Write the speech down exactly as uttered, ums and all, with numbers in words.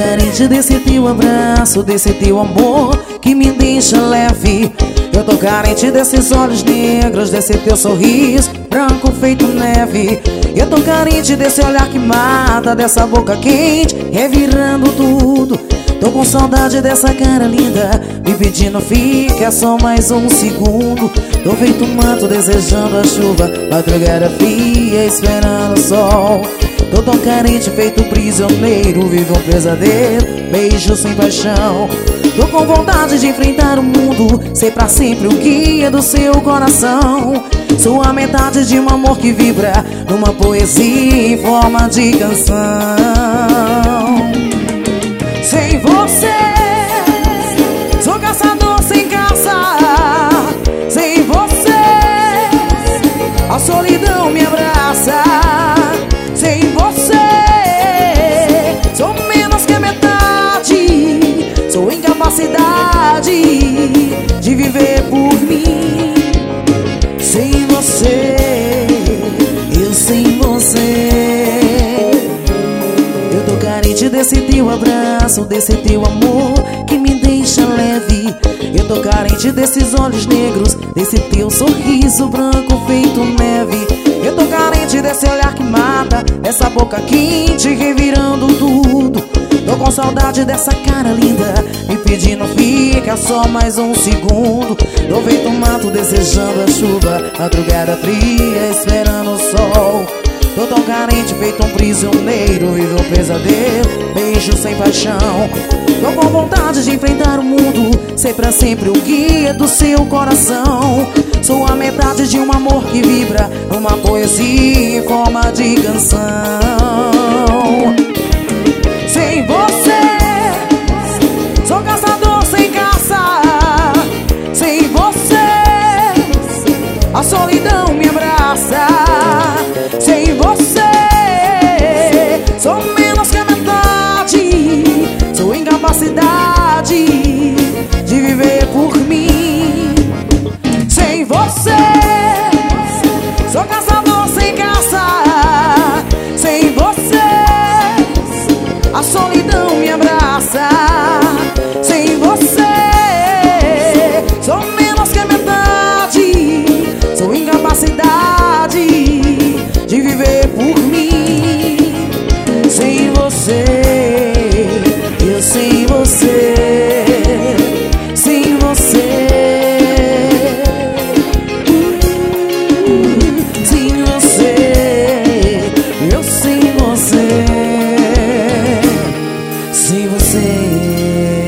carente desse teu abraço, desse teu amor que me deixa leve. Eu tô carente desses olhos negros, desse teu sorriso branco feito neve. Eu tô carente desse olhar que mata, dessa boca quente revirando tudo. Tô com saudade dessa cara linda, me pedindo fica só mais um segundo. Tô feito um manto desejando a chuva, madrugada fria esperando o sol. Tô tão carente feito prisioneiro, vivo um pesadelo, beijo sem paixão. Tô com vontade de enfrentar o mundo, ser pra sempre o guia do seu coração. Sou a metade de um amor que vibra numa poesia em forma de canção. Sem você, sou caçador sem caça. Sem você, a solidão me abraça. Sem você, sou menos que a metade. Sou incapacidade de viver por mim. Sem você, eu sem você. Eu tô carente desse teu abraço, desse teu amor que me deixa leve. Eu tô carente desses olhos negros, desse teu sorriso branco feito neve. Eu tô carente desse olhar que mata, dessa boca quente revirando tudo. Tô com saudade dessa cara linda, me pedindo fica só mais um segundo. Tô feito um mato desejando a chuva, madrugada fria esperando o sol. Tô tão carente feito um prisioneiro, vivo um pesadelo, beijo sem paixão. Tô com vontade de enfrentar o mundo, ser pra sempre o guia do seu coração. Sou a metade de um amor que vibra numa poesia em forma de canção. Sem você, sou caçador sem caça. Sem você, a solidão me abraça. Sem você, sou menos que a metade. Sou incapacidade de viver por mim. Sem você, sou caçador sem caça. Sem você, a solidão me abraça. Sem você, sou menos que a metade. Sou incapacidade de viver por mim. Sem você, eu sem você. Sem você, uh, sem você, eu sem você. Sem você.